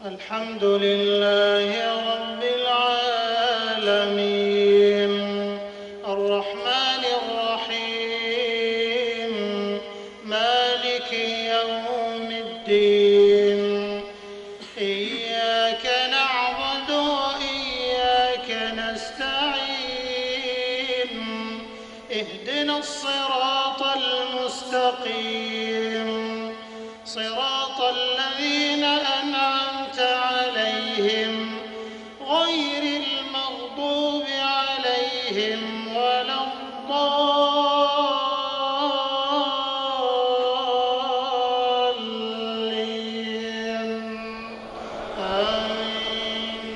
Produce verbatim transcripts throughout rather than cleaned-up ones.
الحمد لله رب العالمين الرحمن الرحيم مالك يوم الدين إياك نعبد وإياك نستعين اهدنا الصراط المستقيم صراط الذين أنعمت عليهم غير المغضوب عليهم ولا الضالين آمين.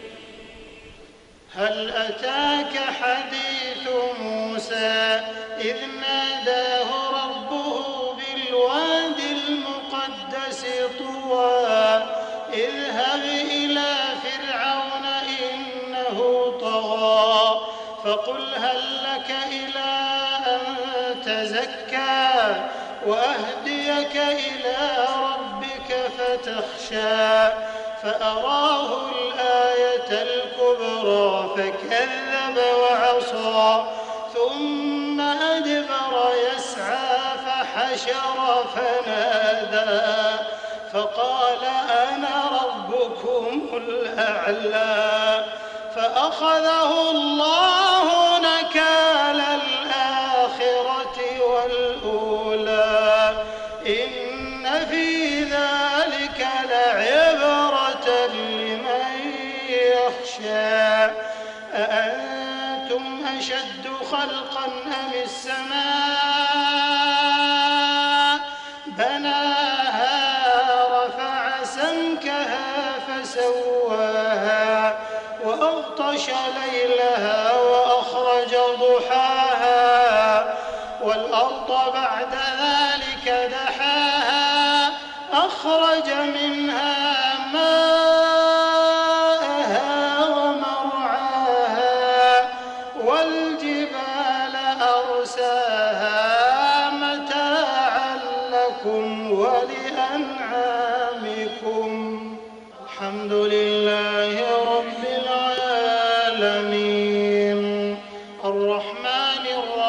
هل أتاك حديث موسى إذ ناداه ربه بالواد المقدس طوى اذهب إلى فرعون إنه طغى فقل هل لك إلى أن تزكى وأهديك إلى ربك فتخشى فأراه الآية الكبرى فكذب وعصى ثم أدبر يسعى فحشر فنادى فقال أنا ربكم الأعلى فأخذه الله نكال الآخرة والأولى إن في ذلك لعبرة لمن يخشى أأنتم أشد خلقا أم السماء بناها رفع سمكها فسواها وأغطش ليلها وأخرج ضحاها والأرض بعد ذلك دحاها أخرج منها ماءها ومرعاها والجبال أرساها متاعا لكم ولأنعامكم الحمد لله رب العالمين الرحمن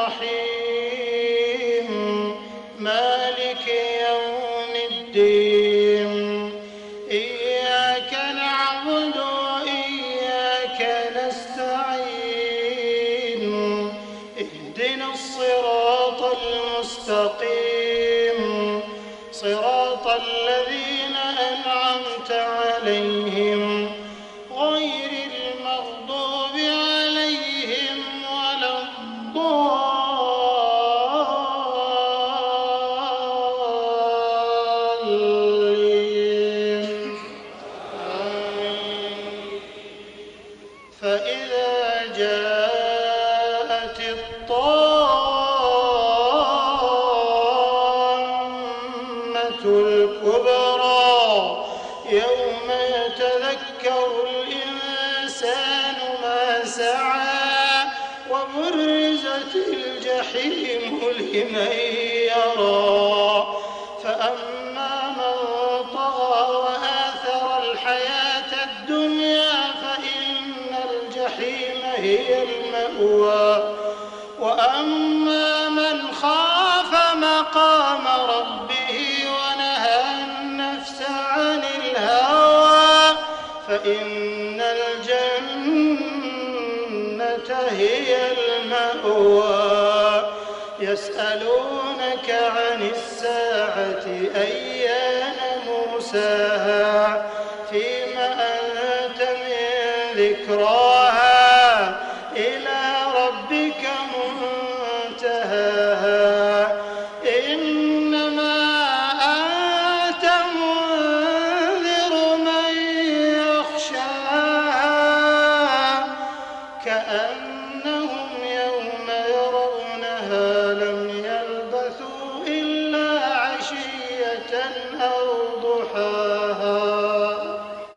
الرحيم مالك يوم الدين إياك نعبد وإياك نستعين اهدنا الصراط المستقيم صراط الذين أنعمت عليهم غير المغضوب عليهم ولا الضالين آمين. فإذا جاءت الطامة الكبرى يوم يتذكر الإنسان ما سعى وبرزت الجحيم لمن يرى فأما من طغى وآثر الحياة الدنيا فإن الجحيم هي المأوى وأما من خاف مقام ربه ونهى النفس عن الهوى فإن الجنة هي المأوى يسألونك عن الساعة أيان مرساها فيما أنت من ذكراها إلى ربك منتهاها إنما أنت منذر من يخشاها كأن